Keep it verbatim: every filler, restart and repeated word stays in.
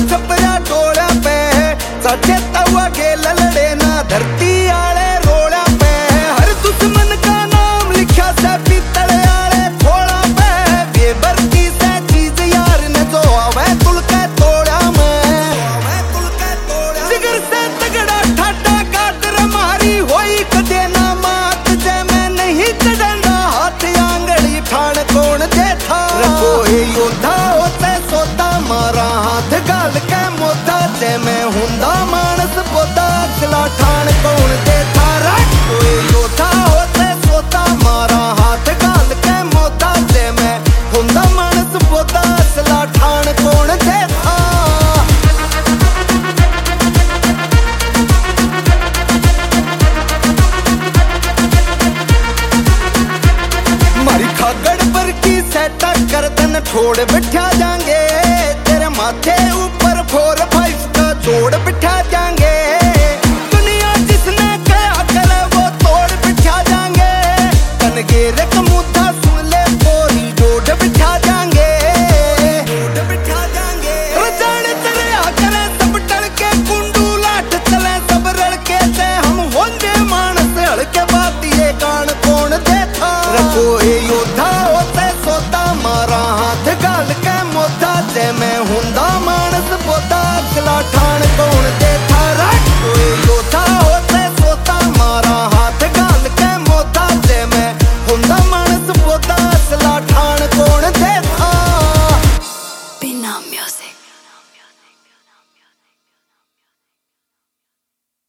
छपरा टोला पे साडे तवा के ललड़े ना धरती आले रोला पे हर दुश्मन का नाम लिखा से पीतल आले थोड़ा पे बेबरती से चीज यार ने जो आवे तुल के तोड़ा मैं जिगर से तगड़ा ठाटा कातर मारी होई कदे ना मात जे मैं नहीं चढ़ंदा हाथ आंगली ठाण कौन जे था रखो हे योद्धा होते सोता मारा हाथ गाल के मोदा जे मैं हुंदा मानस पोदा अगला ठाण कौन दे थारा कोई योद्धा होते सोता मारा हाथ गाल के मोदा जे मैं हुंदा मानस पोदा अगला ठाण कौन दे था मारी खागड़ पर की सेटा करदन छोड़ बिठा जाएंगे तेरे माथे ऊपर फोर फाइव का जोड़ बिठा जाएंगे दुनिया जिसने कहा करे वो तोड़ बिठा जाएंगे कनगेरे कमूथा सुन ले पोरी जोड़ बिठा जाएंगे जोड़ बिठा जाएंगे रजान तेरे आकरे सब टल के कुंडू लाठ चले सब रल के से हम होंगे मानस हड़के बातिए कान कौन दे था रखो ए योद्धा होते सोता मारा हाथ गाल के मोदा जे मैं हुंदा मानस पोदा अगला ठाण कौन